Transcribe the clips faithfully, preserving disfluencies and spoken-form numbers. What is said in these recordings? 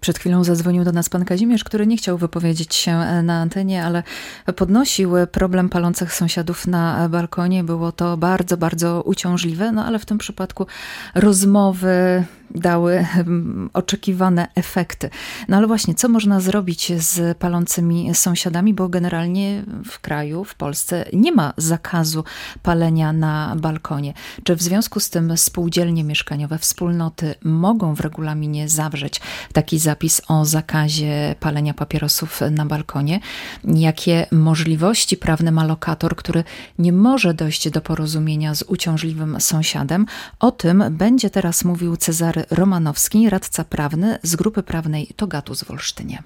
Przed chwilą zadzwonił do nas pan Kazimierz, który nie chciał wypowiedzieć się na antenie, ale podnosił problem palących sąsiadów na balkonie. Było to bardzo, bardzo uciążliwe, no ale w tym przypadku rozmowy dały oczekiwane efekty. No ale właśnie, co można zrobić z palącymi sąsiadami, bo generalnie w kraju, w Polsce nie ma zakazu palenia na balkonie. Czy w związku z tym spółdzielnie mieszkaniowe, wspólnoty mogą w regulaminie zawrzeć taki zapis o zakazie palenia papierosów na balkonie? Jakie możliwości prawne ma lokator, który nie może dojść do porozumienia z uciążliwym sąsiadem? O tym będzie teraz mówił Cezary Romanowski, radca prawny z grupy prawnej Togatus w Olsztynie.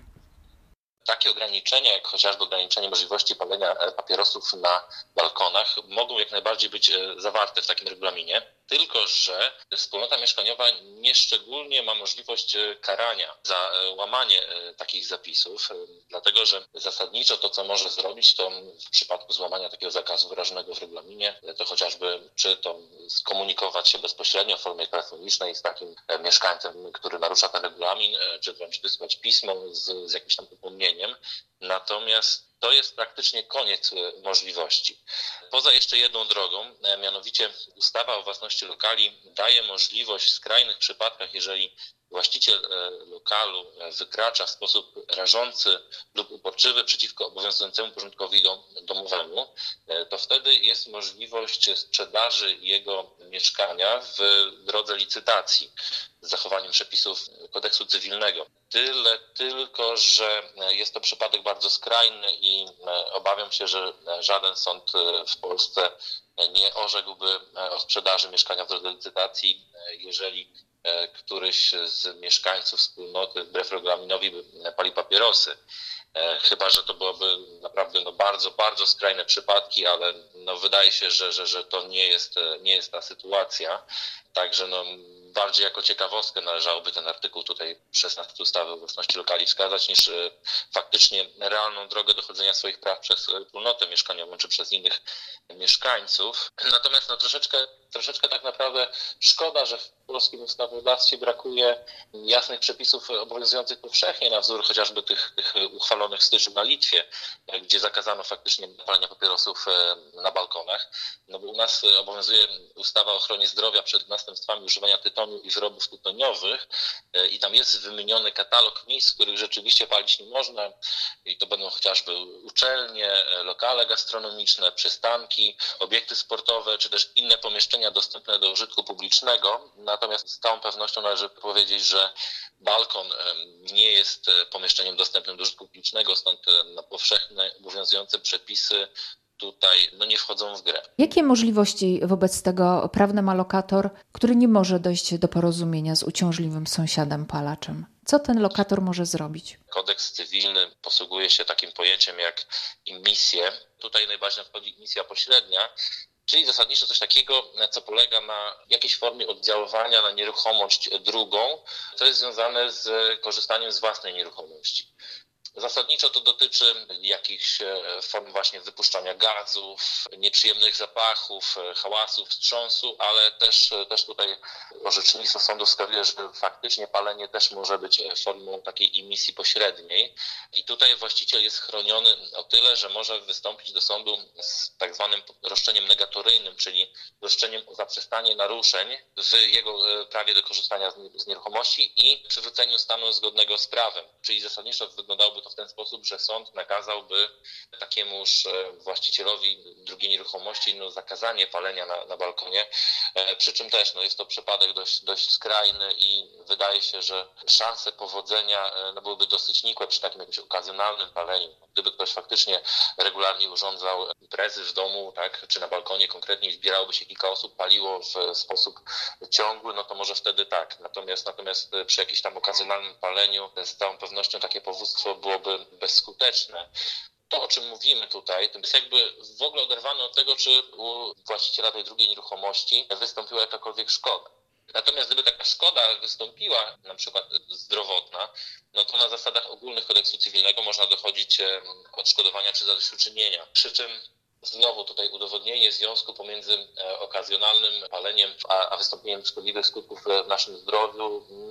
Takie ograniczenia, jak chociażby ograniczenie możliwości palenia papierosów na balkonach, mogą jak najbardziej być zawarte w takim regulaminie, tylko że wspólnota mieszkaniowa nieszczególnie ma możliwość karania za łamanie takich zapisów, dlatego że zasadniczo to, co może zrobić, to w przypadku złamania takiego zakazu wyrażonego w regulaminie, to chociażby czy to skomunikować się bezpośrednio w formie telefonicznej z takim mieszkańcem, który narusza ten regulamin, czy wręcz wysłać pismo z, z jakimś tam upomnieniem. Natomiast to jest praktycznie koniec możliwości. Poza jeszcze jedną drogą, mianowicie ustawa o własności lokali daje możliwość w skrajnych przypadkach, jeżeli właściciel lokalu wykracza w sposób rażący lub uporczywy przeciwko obowiązującemu porządkowi domowemu, to wtedy jest możliwość sprzedaży jego mieszkania w drodze licytacji z zachowaniem przepisów kodeksu cywilnego. Tyle tylko, że jest to przypadek bardzo skrajny i obawiam się, że żaden sąd w Polsce nie orzekłby o sprzedaży mieszkania w drodze licytacji, jeżeli któryś z mieszkańców wspólnoty wbrew regulaminowi by palił papierosy. Chyba że to byłoby naprawdę no bardzo, bardzo skrajne przypadki, ale no wydaje się, że, że, że to nie jest, nie jest ta sytuacja. Także no bardziej jako ciekawostkę należałoby ten artykuł tutaj szesnasty ustawy o własności lokali wskazać, niż faktycznie realną drogę dochodzenia swoich praw przez wspólnotę mieszkaniową czy przez innych mieszkańców. Natomiast no troszeczkę, troszeczkę tak naprawdę szkoda, że w polskim ustawodawstwie brakuje jasnych przepisów obowiązujących powszechnie na wzór chociażby tych, tych uchwalonych w styczniu na Litwie, gdzie zakazano faktycznie palenia papierosów na balkonach. No bo u nas obowiązuje ustawa o ochronie zdrowia przed następstwami używania tytoniu i wyrobów tytoniowych i tam jest wymieniony katalog miejsc, w których rzeczywiście palić nie można i to będą chociażby uczelnie, lokale gastronomiczne, przystanki, obiekty sportowe czy też inne pomieszczenia dostępne do użytku publicznego. Natomiast z całą pewnością należy powiedzieć, że balkon nie jest pomieszczeniem dostępnym do użytku publicznego, stąd powszechne obowiązujące przepisy tutaj no, nie wchodzą w grę. Jakie możliwości wobec tego prawne ma lokator, który nie może dojść do porozumienia z uciążliwym sąsiadem palaczem? Co ten lokator może zrobić? Kodeks cywilny posługuje się takim pojęciem jak immisje. Tutaj najbardziej wchodzi misja pośrednia, czyli zasadniczo coś takiego, co polega na jakiejś formie oddziaływania na nieruchomość drugą, co jest związane z korzystaniem z własnej nieruchomości. Zasadniczo to dotyczy jakichś form właśnie wypuszczania gazów, nieprzyjemnych zapachów, hałasów, wstrząsu, ale też, też tutaj orzecznictwo sądu wskazuje, że faktycznie palenie też może być formą takiej imisji pośredniej. I tutaj właściciel jest chroniony o tyle, że może wystąpić do sądu z tak zwanym roszczeniem negatoryjnym, czyli roszczeniem o zaprzestanie naruszeń w jego prawie do korzystania z nieruchomości i przywróceniu stanu zgodnego z prawem. Czyli zasadniczo wyglądałoby to w ten sposób, że sąd nakazałby takiemuż właścicielowi drugiej nieruchomości no, zakazanie palenia na, na balkonie, przy czym też no, jest to przypadek dość, dość skrajny i wydaje się, że szanse powodzenia no, byłyby dosyć nikłe przy takim jakimś okazjonalnym paleniu. Gdyby ktoś faktycznie regularnie urządzał imprezy w domu, tak, czy na balkonie konkretnie zbierałoby się kilka osób, paliło w sposób ciągły, no to może wtedy tak. Natomiast, natomiast przy jakimś tam okazjonalnym paleniu z całą pewnością takie powództwo byłoby bezskuteczne. To, o czym mówimy tutaj, to jest jakby w ogóle oderwane od tego, czy u właściciela tej drugiej nieruchomości wystąpiła jakakolwiek szkoda. Natomiast gdyby taka szkoda wystąpiła, na przykład zdrowotna, no to na zasadach ogólnych kodeksu cywilnego można dochodzić odszkodowania czy zadośćuczynienia. Przy czym znowu tutaj udowodnienie związku pomiędzy okazjonalnym paleniem a, a wystąpieniem szkodliwych skutków w naszym zdrowiu, no to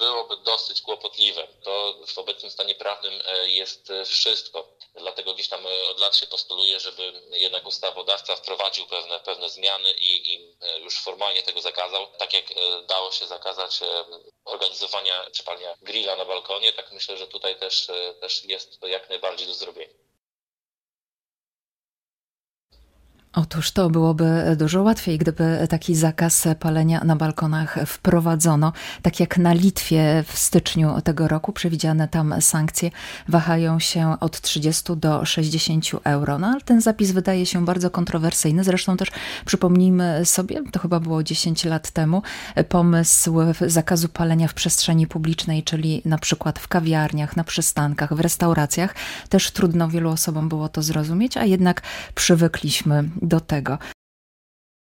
byłoby dosyć kłopotliwe. To w obecnym stanie prawnym jest wszystko. Dlatego gdzieś tam od lat się postuluje, żeby jednak ustawodawca wprowadził pewne, pewne zmiany i, i już formalnie tego zakazał. Tak jak dało się zakazać organizowania czy palenia grilla na balkonie, tak myślę, że tutaj też, też jest to jak najbardziej do zrobienia. Otóż to byłoby dużo łatwiej, gdyby taki zakaz palenia na balkonach wprowadzono. Tak jak na Litwie w styczniu tego roku przewidziane tam sankcje wahają się od trzydziestu do sześćdziesięciu euro. No ale ten zapis wydaje się bardzo kontrowersyjny. Zresztą też przypomnijmy sobie, to chyba było dziesięć lat temu, pomysł zakazu palenia w przestrzeni publicznej, czyli na przykład w kawiarniach, na przystankach, w restauracjach. Też trudno wielu osobom było to zrozumieć, a jednak przywykliśmy do tego.